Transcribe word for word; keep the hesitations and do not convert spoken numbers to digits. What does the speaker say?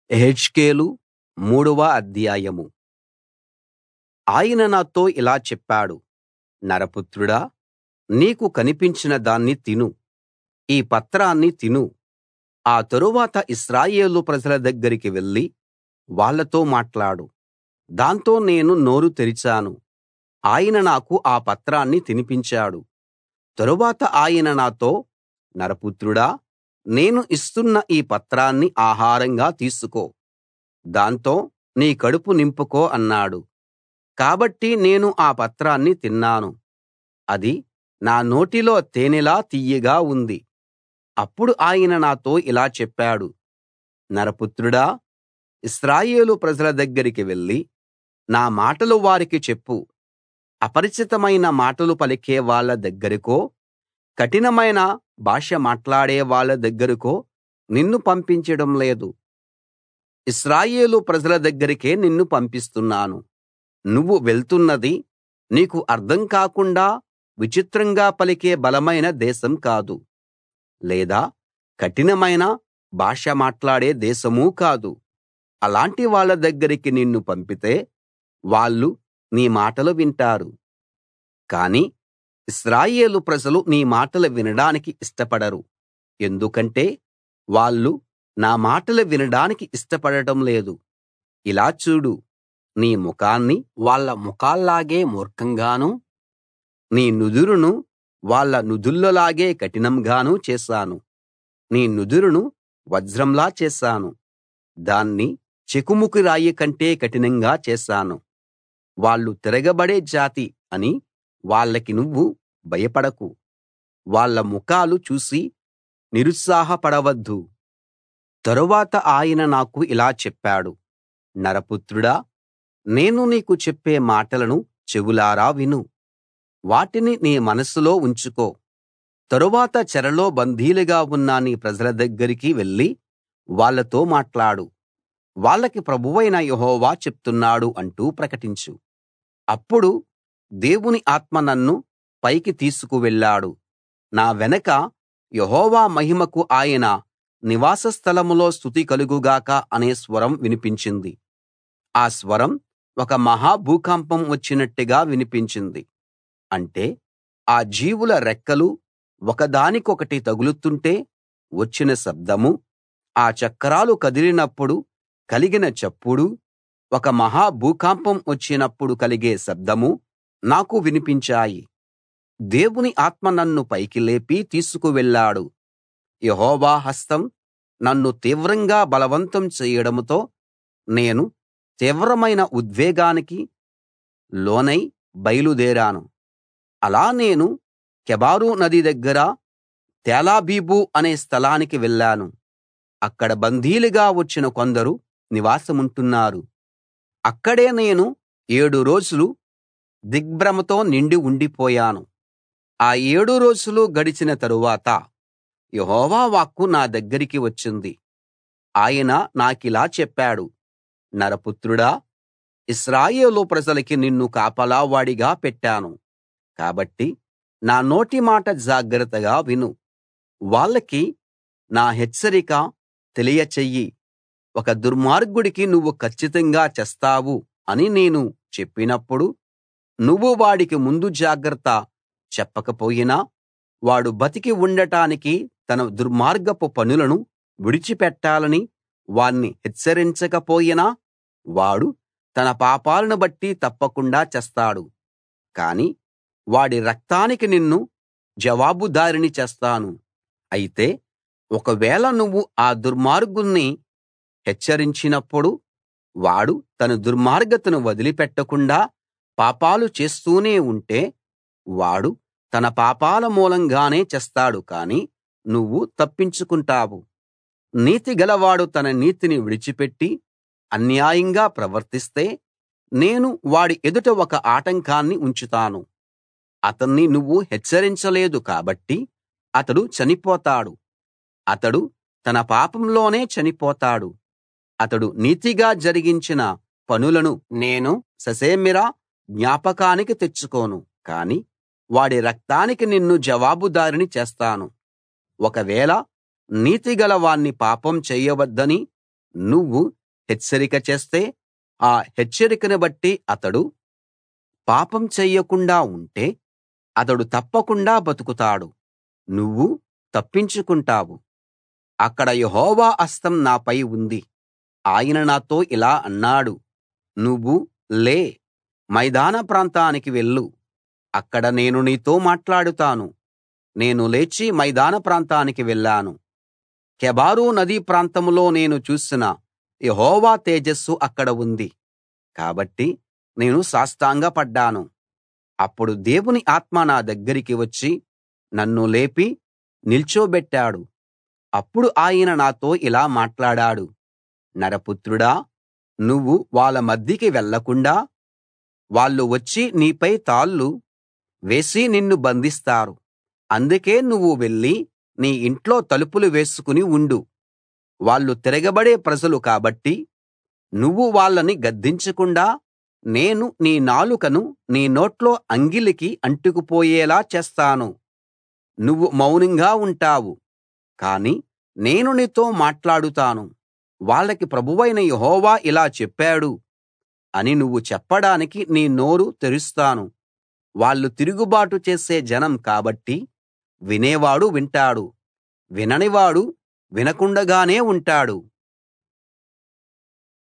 యెహెజ్కేలు మూడవ అధ్యాయం. ఆయన నాతో ఇలా చెప్పాడు, నరపుత్రుడా, నీకు కనిపించిన దాన్ని తిను, ఈ పత్రాన్ని తిను. ఆ తరువాత ఇశ్రాయేలు ప్రజల దగ్గరికి వెళ్లి వాళ్ళతో మాట్లాడు. దాంతో నేను నోరు తెరిచాను. ఆయన నాకు ఆ పత్రాన్ని తినిపించాడు. తరువాత ఆయన నాతో, నరపుత్రుడా, నేను ఇస్తున్న ఈ పత్రాన్ని ఆహారంగా తీసుకో, దాంతో నీ కడుపు నింపుకో అన్నాడు. కాబట్టి నేను ఆ పత్రాన్ని తిన్నాను. అది నా నోటిలో తేనెలా తియ్యగా ఉంది. అప్పుడు ఆయన నాతో ఇలా చెప్పాడు, నరపుత్రుడా, ఇశ్రాయేలు ప్రజల దగ్గరికి వెళ్లి నా మాటలు వారికి చెప్పు. అపరిచితమైన మాటలు పలికే వాళ్ళ దగ్గరకో, కఠినమైన భాష మాట్లాడే వాళ్ళ దగ్గరకో నిన్ను పంపించడం లేదు. ఇశ్రాయేలు ప్రజల దగ్గరకే నిన్ను పంపిస్తున్నాను. నువ్వు వెళ్తున్నది నీకు అర్థం కాకుండా విచిత్రంగా పలికే బలమైన దేశం కాదు, లేదా కఠినమైన భాష మాట్లాడే దేశమూ కాదు. అలాంటి వాళ్ళ దగ్గరికి నిన్ను పంపితే వాళ్ళు నీ మాటలు వింటారు. కానీ ఇశ్రాయేలు ప్రజలు నీ మాటలు వినడానికి ఇష్టపడరు. ఎందుకంటే వాళ్ళు నా మాటలు వినడానికి ఇష్టపడటం లేదు. ఇలా చూడు, నీ ముఖాన్ని వాళ్ళ ముఖాల్లాగే మూర్ఖంగానూ, నీ నుదురును వాళ్ళ నుదుళ్ళలాగే కఠినంగానూ చేశాను. నీ నుదురును వజ్రంలా చేశాను, దాన్ని చెకుముకి రాయి కంటే కఠినంగా చేశాను. వాళ్ళు తిరగబడే జాతి అని వాళ్ళకి నువ్వు భయపడకు. వాళ్ళ ముఖాలు చూసి నిరుత్సాహపడవద్దు. తరువాత ఆయన నాకు ఇలా చెప్పాడు, నరపుత్రుడా, నేను నీకు చెప్పే మాటలను చెవులారా విను. వాటిని నీ మనసులో ఉంచుకో. తరువాత చెరలో బందీలుగా ఉన్న నీ ప్రజల దగ్గరికి వెళ్లి వాళ్ళతో మాట్లాడు. వాళ్ళకి ప్రభువైన యెహోవా చెప్తున్నాడు అంటూ ప్రకటించు. అప్పుడు దేవుని ఆత్మ నన్ను పైకి తీసుకు వెళ్ళాడు. నా వెనక యెహోవా మహిమకు ఆయన నివాస స్థలంలో స్తుతి కలుగు గాక అనే స్వరం వినిపించింది. ఆ స్వరం ఒక మహా భూకంపం వచ్చినట్టుగా వినిపించింది. అంటే ఆ జీవుల రెక్కలు ఒకదానికొకటి తగులుతుంటే వచ్చిన శబ్దమూ, ఆ చక్రాలు కదిలినప్పుడు కలిగిన చప్పుడూ, ఒక మహా భూకంపం వచ్చినప్పుడు కలిగే శబ్దమూ నాకు వినిపించాయి. దేవుని ఆత్మ నన్ను పైకి లేపి తీసుకు వెళ్ళాడు. యెహోవా హస్తం నన్ను తీవ్రంగా బలవంతం చేయడంతో నేను తీవ్రమైన ఉద్వేగానికి లోనై బయలుదేరాను. అలా నేను కెబారు నది దగ్గర తేలాబీబు అనే స్థలానికి వెళ్ళాను. అక్కడ బందీలుగా వచ్చిన కొందరు నివాసముంటున్నారు. అక్కడే నేను ఏడు రోజులు దిగ్భ్రమతో నిండి ఉండిపోయాను. ఆ ఏడు రోజులు గడిచిన తరువాత యెహోవా వాక్కు నా దగ్గరికి వచ్చింది. ఆయన నాకిలా చెప్పాడు, నరపుత్రుడా, ఇశ్రాయేలు ప్రజలకి నిన్ను కాపలావాడిగా పెట్టాను. కాబట్టి నా నోటి మాట జాగ్రత్తగా విను. వాళ్ళకి నా హెచ్చరిక తెలియచెయ్యి. ఒక దుర్మార్గుడికి నువ్వు కచ్చితంగా చస్తావు అని నేను చెప్పినప్పుడు నువ్వు వాడికి ముందు జాగ్రత్త చెప్పకపోయినా, వాడు బతికి ఉండటానికి తన దుర్మార్గపు పనులను విడిచిపెట్టాలని వాణ్ణి హెచ్చరించకపోయినా, వాడు తన పాపాలను బట్టి తప్పకుండా చస్తాడు. కాని వాడి రక్తానికి నిన్ను జవాబుదారిని చేస్తాను. అయితే ఒకవేళ నువ్వు ఆ దుర్మార్గుణ్ణి హెచ్చరించినప్పుడు వాడు తన దుర్మార్గతను వదిలిపెట్టకుండా పాపాలు చేస్తూనే ఉంటే, వాడు తన పాపాల మూలంగానే చస్తాడు కానీ నువ్వు తప్పించుకుంటావు. నీతిగలవాడు తన నీతిని విడిచిపెట్టి అన్యాయంగా ప్రవర్తిస్తే నేను వాడి ఎదుట ఒక ఆటంకాన్ని ఉంచుతాను. అతన్ని నువ్వు హెచ్చరించలేదు కాబట్టి అతడు చనిపోతాడు. అతడు తన పాపంలోనే చనిపోతాడు. అతడు నీతిగా జరిగించిన పనులను నేను ససేమిరా జ్ఞాపకానికి తెచ్చుకోను. కాని వాడి రక్తానికి నిన్ను జవాబుదారిని చేస్తాను. ఒకవేళ నీతిగల వాణ్ణి పాపం చేయవద్దని నువ్వు హెచ్చరిక చేస్తే ఆ హెచ్చరికను బట్టి అతడు పాపం చెయ్యకుండా ఉంటే అతడు తప్పకుండా బతుకుతాడు. నువ్వు తప్పించుకుంటావు. అక్కడ యెహోవా హస్తం నాపై ఉంది. ఆయన నాతో ఇలా అన్నాడు, నువ్వు లే, మైదాన ప్రాంతానికి వెళ్ళు. అక్కడ నేను నీతో మాట్లాడుతాను. నేను లేచి మైదాన ప్రాంతానికి వెళ్ళాను. కెబారు నదీ ప్రాంతంలో నేను చూసిన యెహోవా తేజస్సు అక్కడ ఉంది. కాబట్టి నేను సాష్టాంగపడ్డాను. అప్పుడు దేవుని ఆత్మ నా దగ్గరికి వచ్చి నన్ను లేపి నిల్చోబెట్టాడు. అప్పుడు ఆయన నాతో ఇలా మాట్లాడాడు, నరపుత్రుడా, నువ్వు వాళ్ళ మధ్యకి వెళ్ళకుండా వాళ్ళు వచ్చి నీపై తాళ్ళు వేసి నిన్ను బంధిస్తారు. అందుకే నువ్వు వెళ్లి నీ ఇంట్లో తలుపులు వేసుకుని ఉండు. వాళ్ళు తిరగబడే ప్రజలు కాబట్టి నువ్వు వాళ్ళని గద్దించకుండా నేను నీ నాలుకను నీ నోట్లో అంగిలికి అంటుకుపోయేలా చేస్తాను. నువ్వు మౌనంగా ఉంటావు, కానీ నేను నీతో మాట్లాడుతాను. వాళ్ళకి ప్రభువైన యెహోవా ఇలా చెప్పాడు అని నువ్వు చెప్పడానికి నీ నోరు తెరుస్తాను. వాళ్ళు తిరుగుబాటు చేసే జనం కాబట్టి వినేవాడు వింటాడు, విననివాడు వినకుండానే ఉంటాడు.